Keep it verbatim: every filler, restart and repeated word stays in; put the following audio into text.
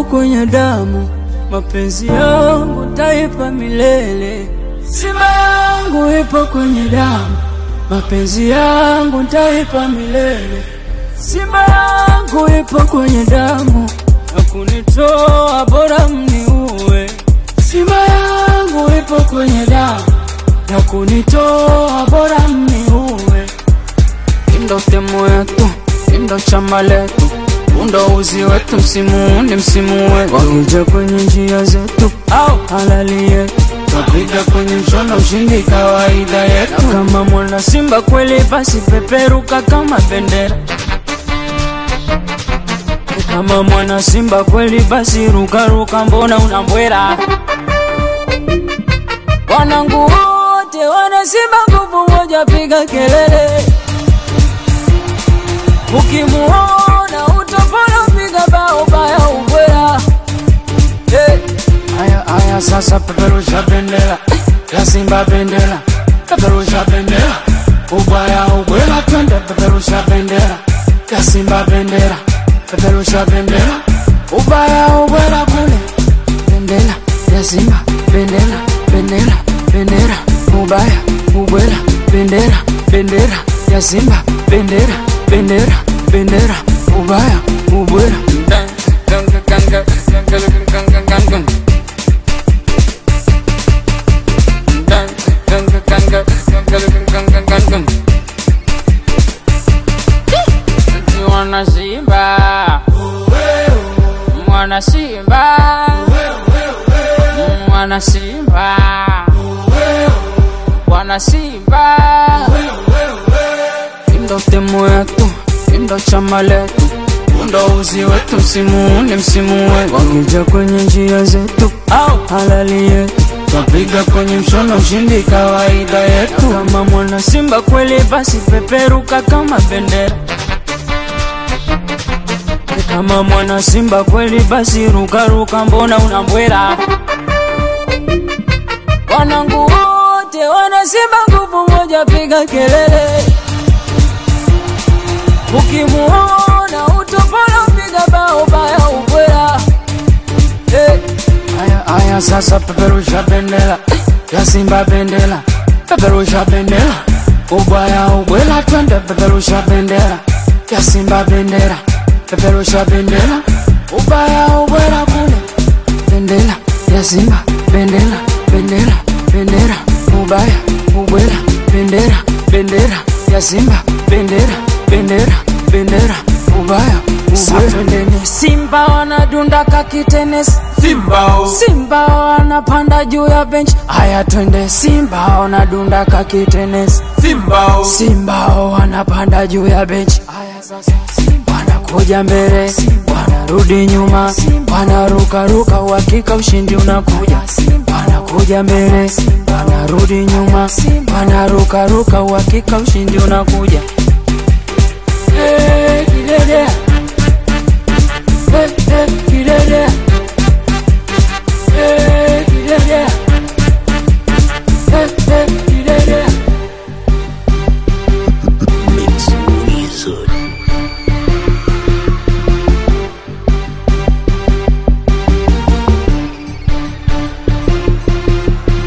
ipo kwenye damu, mapenzi yangu taipa milele. Simba yangu ipo kwenye damu, mapenzi yangu taipa milele. Simba yangu ipo kwenye damu, na kunitoa bora mniue. Simba yangu ipo kwenye damu, na kunitoa bora mniue. Indo temu yetu, indo chama letu, undo uzi wetu, msimu ni msimu wetu. Wakija kwenye njia zetu au halali yetu, twapiga kwenye mshono, ushindi kawaida yetu. Kama mwana Simba kweli basi peperuka kama bendera. Kama mwana Simba kweli basi ruka ruka, mbona unambwera? Wanangu wote wana Simba nguvu moja, piga kelele. Ukimuona utapona, piga bao baya ubwela. Hey. Aya aya sasa peperusha bendera ya Simba, bendera peperusha bendera, ubaya ubwela, twende peperusha bendera ya Simba, bendera peperusha bendera, ubaya ubwela kule. Bendera ya Simba, bendera bendera bendera, ubaya ubwela, bendera bendera ya Simba, bendera bendera bendera, ubaya ubwela. Mwana Simba, mwana Simba, mwana Simba, mwana Simba. Indo temu yetu, indo chama letu, undo uzi wetu, msimu ni msimu wetu. Wakija kwenye njia zetu au halali yetu, twapiga kwenye mshono, ushindi kawaida yetu. Kama mwana Simba kweli basi peperuka kama bendera. Kama mwana Simba kweli basi ruka ruka, mbona unambwera? Wanangu wote wana Simba nguvu moja, piga kelele. Ukimuona utapona, piga bao baya ubwela. Hey. Aya aya sasa peperusha bendera ya Simba, bendera peperusha bendera, ubaya ubwela, twende peperusha bendera ya Simba, bendera peperusha bendera, ubaya ubwela kule. Bendera ya Simba, bendera bendera bendera, ubaya ubwela, bendera bendera ya Simba, bendera bendera bendera, ubaya ubwela. Simba wanadunda kakitenesi, Simba o. Simba wanapanda juu ya bench, aya twende. Simba wanadunda kakitenesi, Simba o. Simba wanapanda juu ya bench, aya sasa. Wanakuja mbele, wanarudi nyuma, wanaruka ruka, uhakika ushindi unakuja. Wanakuja mbele, wanarudi nyuma, wanaruka ruka, uhakika ushindi unakuja.